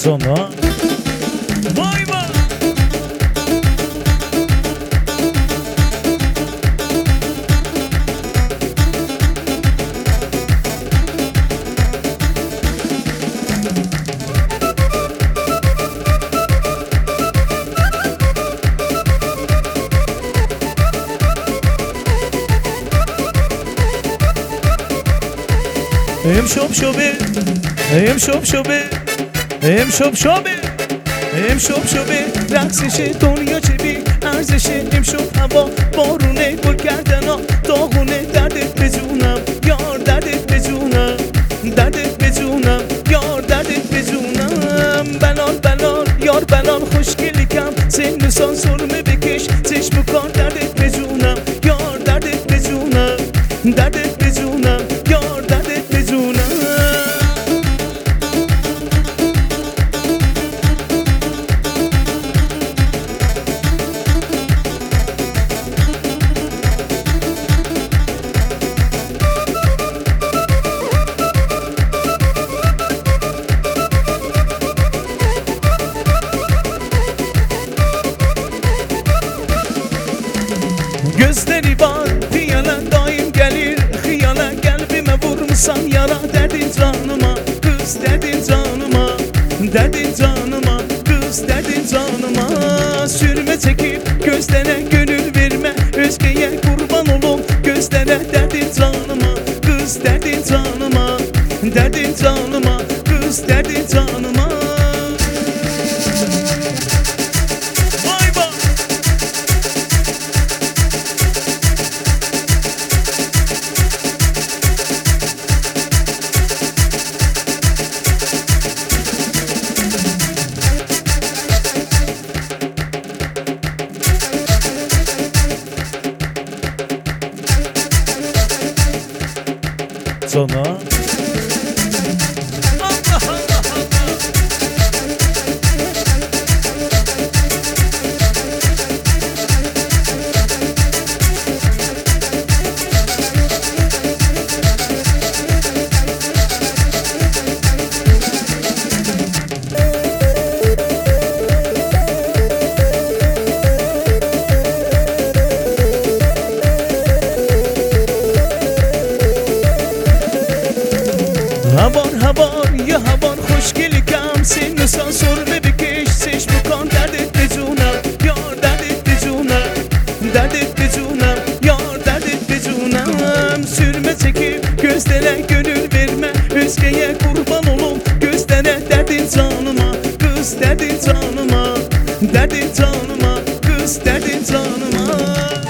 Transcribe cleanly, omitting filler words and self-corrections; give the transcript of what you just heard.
Sonra vay vay. Em şop şobe, em şop şobe, em şop şobe, em şop şobe. رقصش دنیا چه بی ارزشه امشب هوا بارونه گل کردن ها داغونه دردت بجونم یار دردت بجونم دردت بجونم یار دردت بجونم بلال بلال یار بلال خوشگلی کم سن سال سرمه بکش چشم و کار دردت بجونم یار دردت بجونم دردت بجونم یار دردت بجونم Gözleri var piyala daim gelir Hıyala kalbime vurmuşsan yara Derdin canıma kız derdin canıma Derdin canıma kız derdin canıma Sürme çekip gözlere gönül verme Özgeye kurban olum gözlere Derdin canıma kız derdin canıma Derdin canıma kız derdin canıma Sonra هوار یا هوار خوشگلی کم سن سال سرمه بکش چشم و کار دردت بجونم یار دردت بجونم دردت بجونم یار derdit بجونم Sürme çekip gözlere gönül verme Özgeye kurban olum gözlere Derdin canıma kız derdin canıma Derdin canıma kız derdin canıma